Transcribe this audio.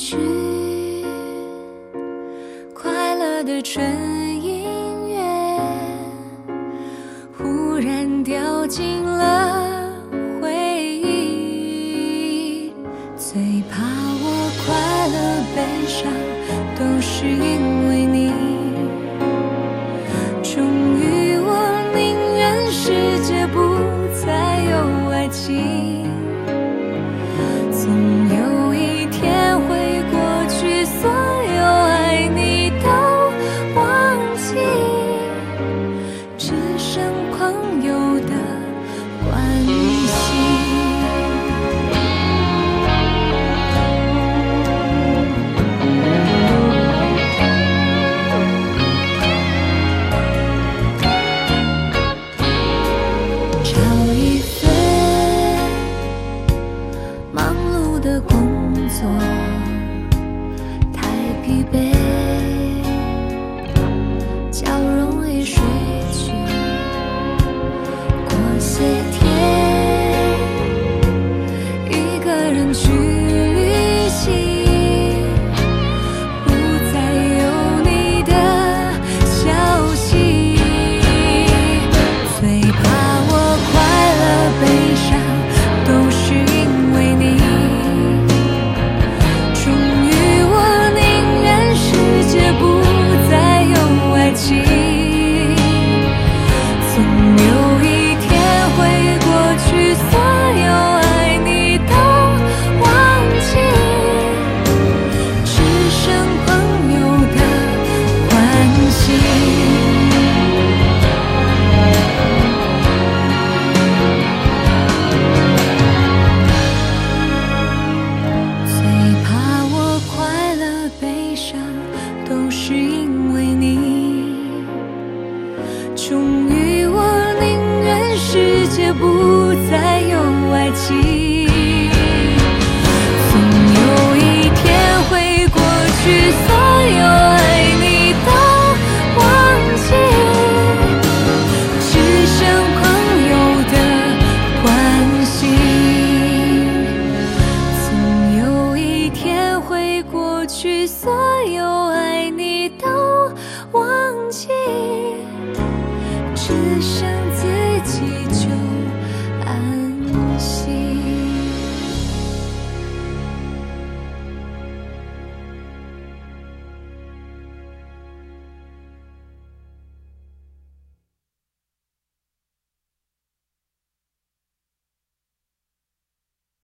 去，快乐的纯音乐忽然掉进了回忆。最怕我快乐悲伤都是因为你，终于我宁愿世界不再有爱情，总有一天会过去，所有爱你都忘记，只剩朋友的关系。找一份忙碌的工作，太疲惫，较容易睡去。过些天，一个人去旅行，不再有你的消息。最怕我快乐悲伤都是因为你，终于我宁愿世界不再有爱情，总有一天会过去，所有爱你都忘记，只剩朋友的关系。最怕我快乐悲伤都是因为你，终于我宁愿世界不再有爱情，总有一天会过去，所有爱你都忘记，只剩朋友的关系。总有一天会过去，所有爱你都忘记，只剩